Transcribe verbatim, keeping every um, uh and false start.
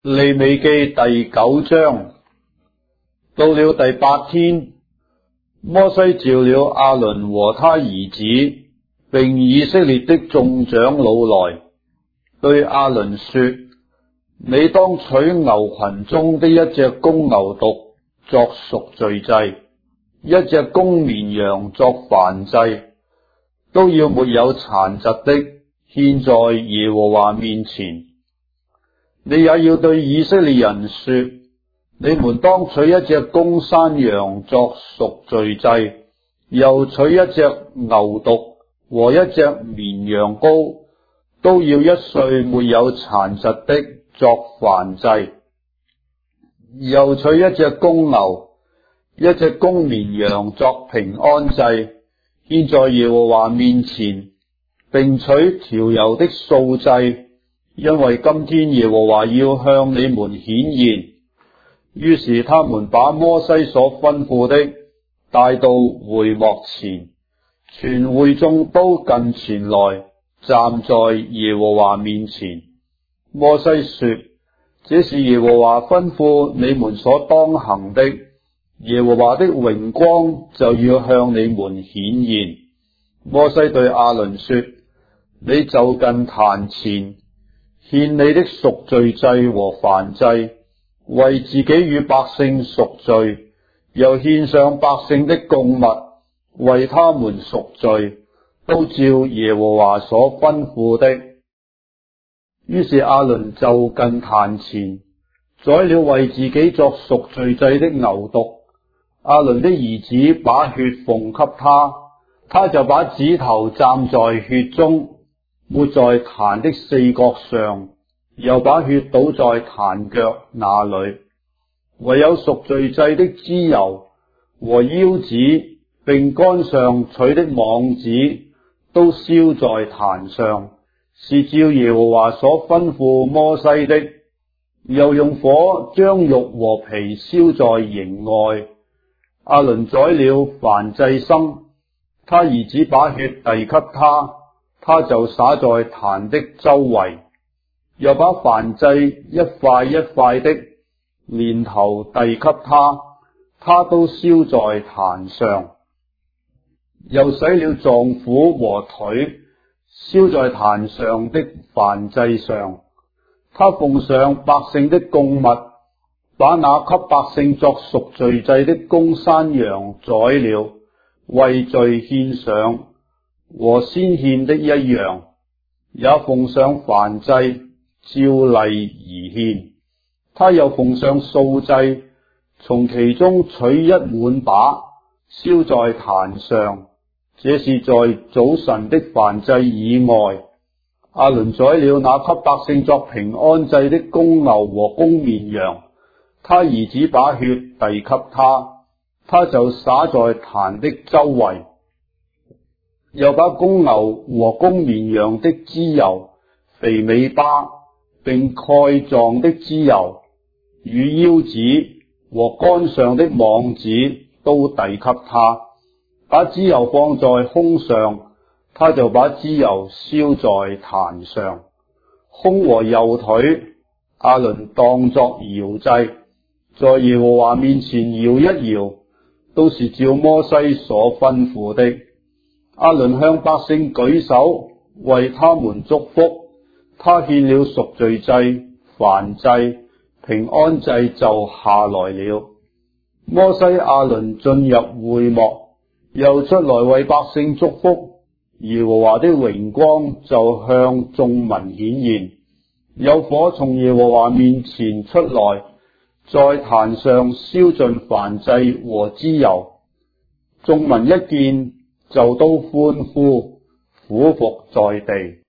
利未記第九章。到了第八天，摩西召了亞倫和他兒子，並以色列的眾長老來，對亞倫說：你當取牛群中的一隻公牛犢作贖罪祭，一隻公綿羊作燔祭，都要沒有殘疾的，獻在耶和華面前。你也要對以色列人說：你們當取一隻公山羊作贖罪祭，又取一隻牛犢和一隻綿羊羔，都要一歲沒有殘疾的作燔祭，又取一隻公牛、一隻公綿羊作平安祭，獻在耶和華面前，並取調油的素祭，因為今天耶和華要向你們顯現。於是他們把摩西所吩咐的帶到會幕前，全會眾都近前來，站在耶和華面前。摩西說：這是耶和華吩咐你們所當行的，耶和華的榮光就要向你們顯現。摩西對亞倫說：你就近壇前，獻你的贖罪祭和燔祭，為自己與百姓贖罪，又獻上百姓的供物，為他們贖罪，都照耶和華所吩咐的。於是亞倫就近壇前，宰了為自己作贖罪祭的牛犢。亞倫的兒子把血奉給他，他就把指頭蘸在血中，抹在壇的四角上，又把血倒在壇腳那裏。唯有贖罪祭的脂油和腰子並杆上取的網子都燒在壇上，是照耶和華所吩咐摩西的。又用火將肉和皮燒在營外。亞倫宰了燔祭牲，他兒子把血遞給他，他就灑在壇的周圍，又把燔祭一塊一塊的連頭遞給他，他都燒在壇上。又洗了臟腑和腿，燒在壇上的燔祭上。他奉上百姓的供物，把那給百姓作贖罪祭的公山羊宰了，為罪獻上，和先獻的一樣，也奉上燔祭，照例而獻。他又奉上素祭，從其中取一滿把，燒在壇上，這是在早晨的燔祭以外。亞倫宰了那給百姓作平安祭的公牛和公綿羊，他兒子把血遞給他，他就灑在壇的周圍，又把公牛和公綿羊的脂油、肥尾巴並蓋臟的脂油與腰子和杆上的網子都遞給他，把脂油放在胸上，他就把脂油燒在壇上。胸和右腿亞倫當作搖祭，在耶和華面前搖一搖，都是照摩西所吩咐的。亞倫向百姓舉手，為他們祝福。他獻了贖罪祭、燔祭、平安祭就下來了。摩西亞倫進入會幕，又出來為百姓祝福。耶和華的榮光就向眾民顯現，有火從耶和華面前出來，在壇上燒盡燔祭和脂油。眾民一見，就都歡呼，俯伏在地。